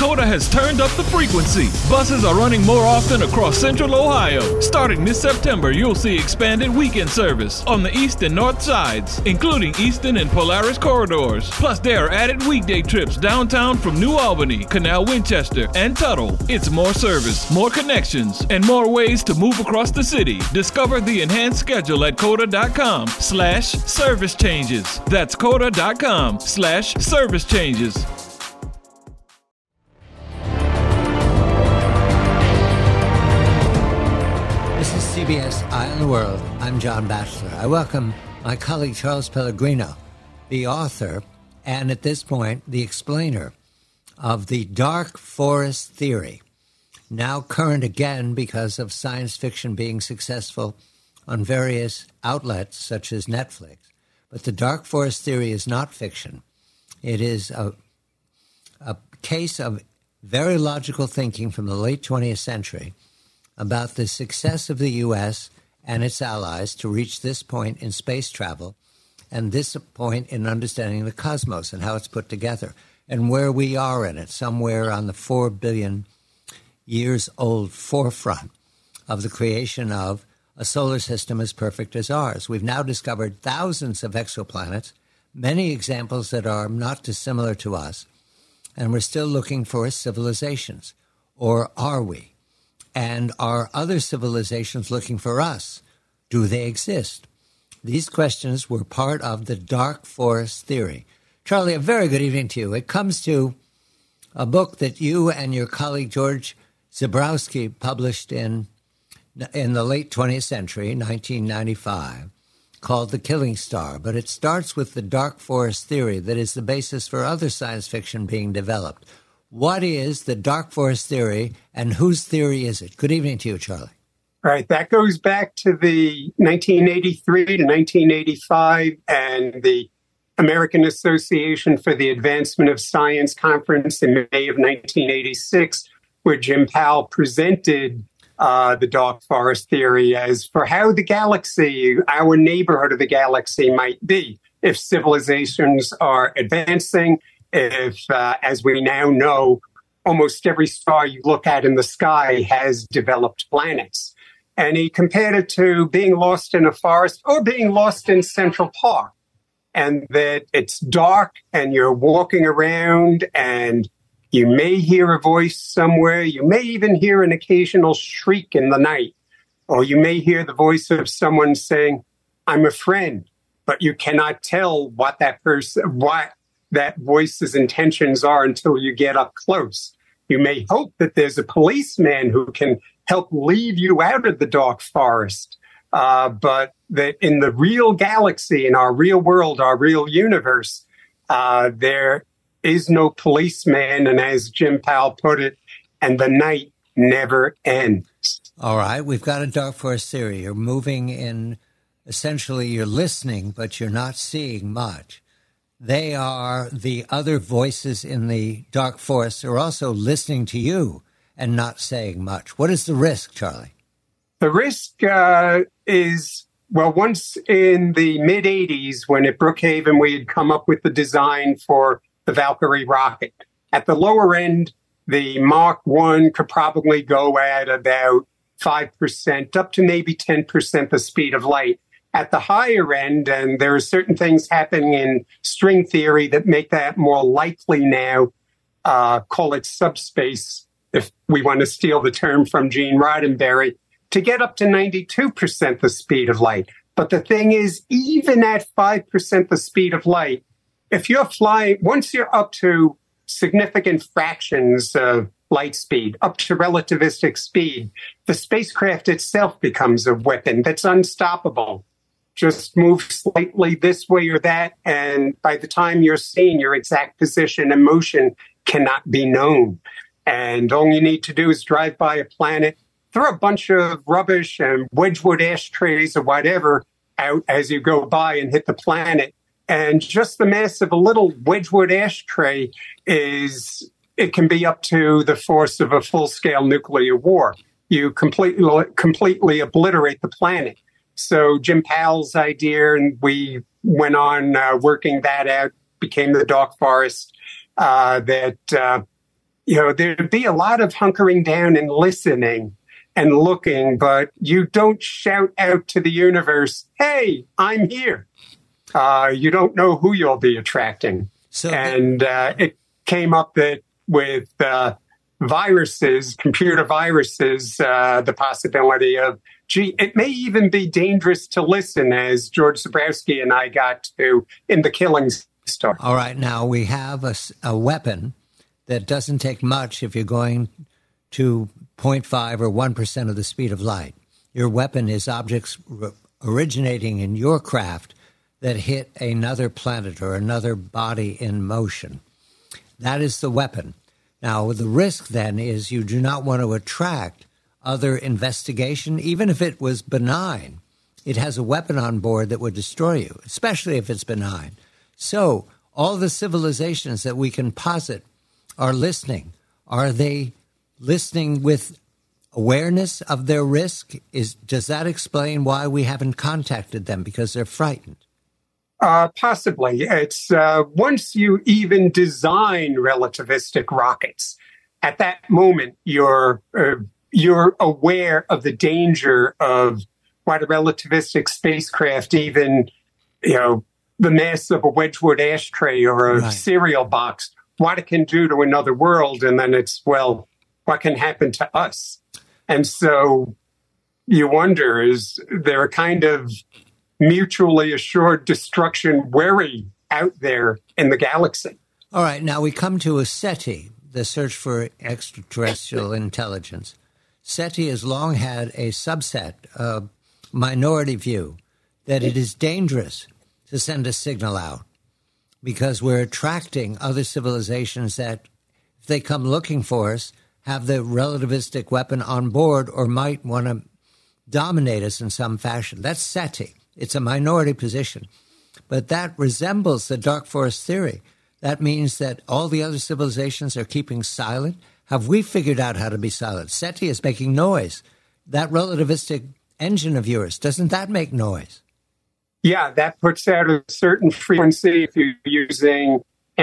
COTA has turned up the frequency. Buses are running more often across Central Ohio. Starting this September, you'll see expanded weekend service on the east and north sides, including Easton and Polaris corridors. Plus, there are added weekday trips downtown from New Albany, Canal Winchester, and Tuttle. It's more service, more connections, and more ways to move across the city. Discover the enhanced schedule at COTA.com/service changes. That's COTA.com/service changes. This is CBS Eye on the World. I'm John Batchelor. I welcome my colleague Charles Pellegrino, the author and at this point the explainer of the dark forest theory, now current again because of science fiction being successful on various outlets such as Netflix. But the dark forest theory is not fiction. It is a case of very logical thinking from the late 20th century about the success of the U.S. and its allies to reach this point in space travel and this point in understanding the cosmos and how it's put together and where we are in it, somewhere on the 4 billion years old forefront of the creation of a solar system as perfect as ours. We've now discovered thousands of exoplanets, many examples that are not dissimilar to us, and we're still looking for civilizations. Or are we? And are other civilizations looking for us? Do they exist? These questions were part of the dark forest theory. Charlie, a very good evening to you. It comes to a book that you and your colleague George Zebrowski published in the late 20th century, 1995, called The Killing Star. But it starts with the dark forest theory that is the basis for other science fiction being developed. What is the dark forest theory, and whose theory is it? Good evening to you, Charlie. Right. That goes back to the 1983 to 1985 and the American Association for the Advancement of Science conference in May of 1986, where Jim Powell presented the dark forest theory as for how the galaxy, our neighborhood of the galaxy might be if civilizations are advancing, if, as we now know, almost every star you look at in the sky has developed planets. And he compared it to being lost in a forest or being lost in Central Park, and that it's dark and you're walking around and you may hear a voice somewhere. You may even hear an occasional shriek in the night, or you may hear the voice of someone saying, "I'm a friend," but you cannot tell what that voice's intentions are until you get up close. You may hope that there's a policeman who can help lead you out of the dark forest, but that in the real galaxy, in our real world, our real universe, there is no policeman, and as Jim Powell put it, and the night never ends. All right, we've got a dark forest theory. You're moving in, essentially you're listening, but you're not seeing much. They are the other voices in the dark forest are also listening to you and not saying much. What is the risk, Charlie? The risk is, well, once in the mid-'80s, when at Brookhaven we had come up with the design for the Valkyrie rocket. At the lower end, the Mark I could probably go at about 5%, up to maybe 10% the speed of light. At the higher end, and there are certain things happening in string theory that make that more likely now, call it subspace, if we want to steal the term from Gene Roddenberry, to get up to 92% the speed of light. But the thing is, even at 5% the speed of light, if you're flying, once you're up to significant fractions of light speed, up to relativistic speed, the spacecraft itself becomes a weapon that's unstoppable. Just move slightly this way or that, and by the time you're seeing, your exact position and motion cannot be known. And all you need to do is drive by a planet, throw a bunch of rubbish and Wedgwood ashtrays or whatever out as you go by and hit the planet. And just the mass of a little Wedgwood ashtray it can be up to the force of a full-scale nuclear war. You completely obliterate the planet. So Jim Powell's idea, and we went on working that out, became the dark forest, that there'd be a lot of hunkering down and listening and looking, but you don't shout out to the universe, "Hey, I'm here." You don't know who you'll be attracting. It came up that with viruses, computer viruses, the possibility of, it may even be dangerous to listen, as George Zebrowski and I got to in The Killing Star. All right, now we have a weapon that doesn't take much if you're going to 0.5 or 1% of the speed of light. Your weapon is objects originating in your craft that hit another planet or another body in motion. That is the weapon. Now, the risk then is you do not want to attract other investigation, even if it was benign. It has a weapon on board that would destroy you, especially if it's benign. So all the civilizations that we can posit are listening. Are they listening with awareness of their risk? Does that explain why we haven't contacted them? Because they're frightened? Possibly. It's once you even design relativistic rockets, at that moment you're aware of the danger of what a relativistic spacecraft, even the mass of a Wedgwood ashtray or a cereal box, what it can do to another world, and then it's, well, what can happen to us? And so you wonder, is there a kind of mutually assured destruction worry out there in the galaxy? All right, now we come to SETI, the search for extraterrestrial intelligence. SETI has long had a subset, a minority view, that it is dangerous to send a signal out because we're attracting other civilizations that, if they come looking for us, have the relativistic weapon on board or might want to dominate us in some fashion. That's SETI. It's a minority position. But that resembles the dark forest theory. That means that all the other civilizations are keeping silent. Have we figured out how to be silent? SETI is making noise. That relativistic engine of yours, doesn't that make noise? Yeah, that puts out a certain frequency. If you're using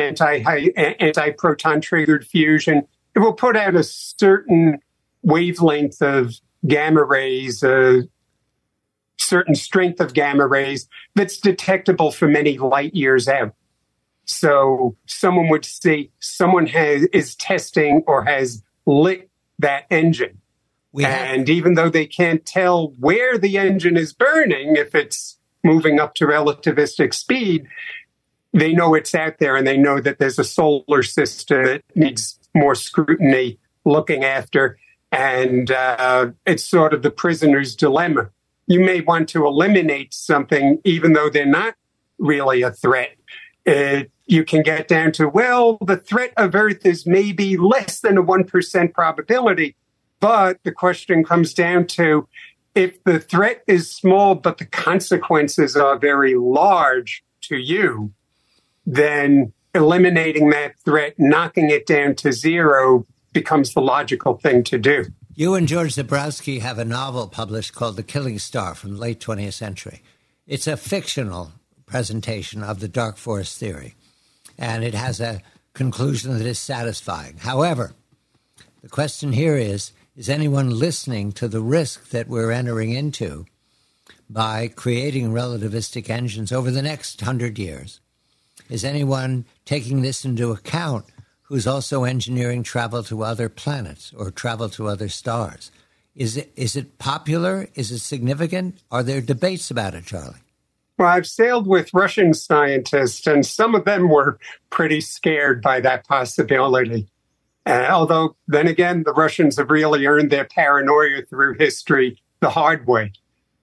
anti-proton triggered fusion, it will put out a certain wavelength of gamma rays, a certain strength of gamma rays that's detectable for many light years out. So someone would see someone is testing or has lit that engine. And even though they can't tell where the engine is burning, if it's moving up to relativistic speed, they know it's out there, and they know that there's a solar system that needs more scrutiny looking after. And it's sort of the prisoner's dilemma. You may want to eliminate something, even though they're not really a threat. You can get down to, well, the threat of Earth is maybe less than a 1% probability. But the question comes down to, if the threat is small, but the consequences are very large to you, then eliminating that threat, knocking it down to zero, becomes the logical thing to do. You and George Zebrowski have a novel published called The Killing Star from the late 20th century. It's a fictional presentation of the dark forest theory, and it has a conclusion that is satisfying. However, the question here is anyone listening to the risk that we're entering into by creating relativistic engines over the next 100 years? Is anyone taking this into account who's also engineering travel to other planets or travel to other stars? Is it popular? Is it significant? Are there debates about it, Charlie? Well, I've sailed with Russian scientists, and some of them were pretty scared by that possibility. Although, then again, the Russians have really earned their paranoia through history the hard way.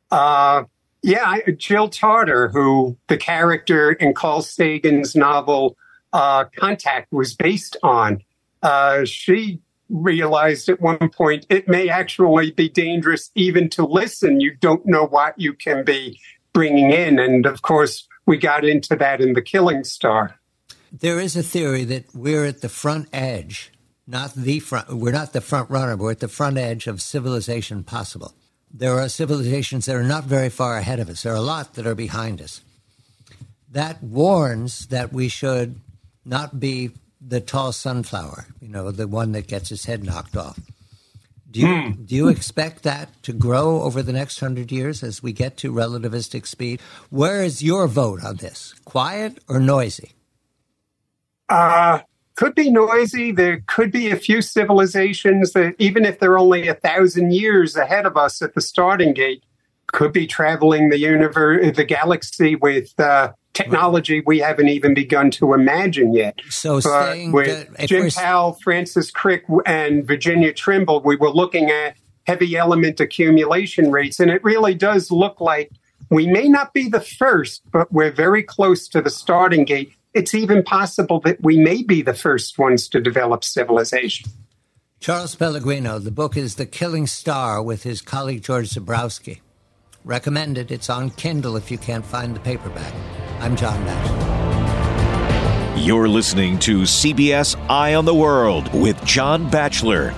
Jill Tarter, who the character in Carl Sagan's novel Contact was based on, she realized at one point it may actually be dangerous even to listen. You don't know what you can be bringing in. And, of course, we got into that in The Killing Star. There is a theory that we're at the front edge, we're not the front runner, but we're at the front edge of civilization possible. There are civilizations that are not very far ahead of us. There are a lot that are behind us. That warns that we should not be the tall sunflower, the one that gets its head knocked off. Do you expect that to grow over the next 100 years as we get to relativistic speed? Where is your vote on this? Quiet or noisy? Could be noisy. There could be a few civilizations that, even if they're only 1,000 years ahead of us at the starting gate, could be traveling the universe, the galaxy with technology we haven't even begun to imagine yet. So with Jim Powell, Francis Crick, and Virginia Trimble, we were looking at heavy element accumulation rates, and it really does look like we may not be the first, but we're very close to the starting gate. It's even possible that we may be the first ones to develop civilization. Charles Pellegrino, the book is The Killing Star with his colleague George Zebrowski. Recommended. It's on Kindle if you can't find the paperback. I'm John Batchelor. You're listening to CBS Eye on the World with John Batchelor.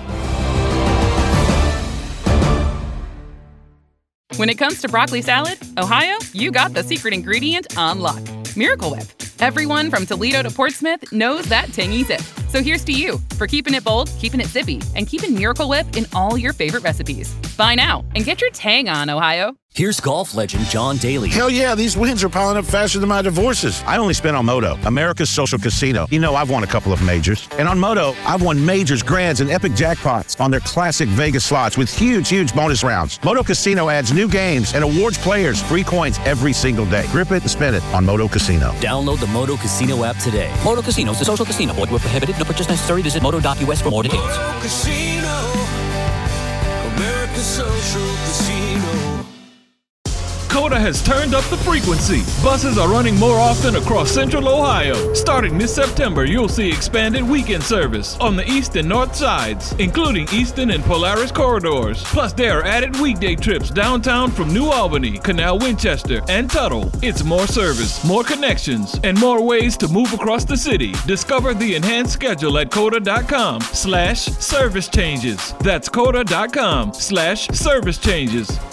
When it comes to broccoli salad, Ohio, you got the secret ingredient on lock. Miracle Whip. Everyone from Toledo to Portsmouth knows that tangy zip. So here's to you for keeping it bold, keeping it zippy, and keeping Miracle Whip in all your favorite recipes. Buy now and get your tang on, Ohio. Here's golf legend John Daly. Hell yeah, these wins are piling up faster than my divorces. I only spent on Moto, America's social casino. I've won a couple of majors. And on Moto, I've won majors, grands, and epic jackpots on their classic Vegas slots with huge bonus rounds. Moto Casino adds new games and awards players free coins every single day. Grip it and spin it on Moto Casino. Download the Moto Casino app today. Moto Casino is a social casino. Void where prohibited. No purchase necessary. Visit moto.us for more details. Moto Casino, America's social casino. COTA has turned up the frequency. Buses are running more often across Central Ohio. Starting this September, you'll see expanded weekend service on the east and north sides, including Easton and Polaris corridors. Plus, there are added weekday trips downtown from New Albany, Canal Winchester, and Tuttle. It's more service, more connections, and more ways to move across the city. Discover the enhanced schedule at COTA.com/service changes. That's COTA.com/service changes.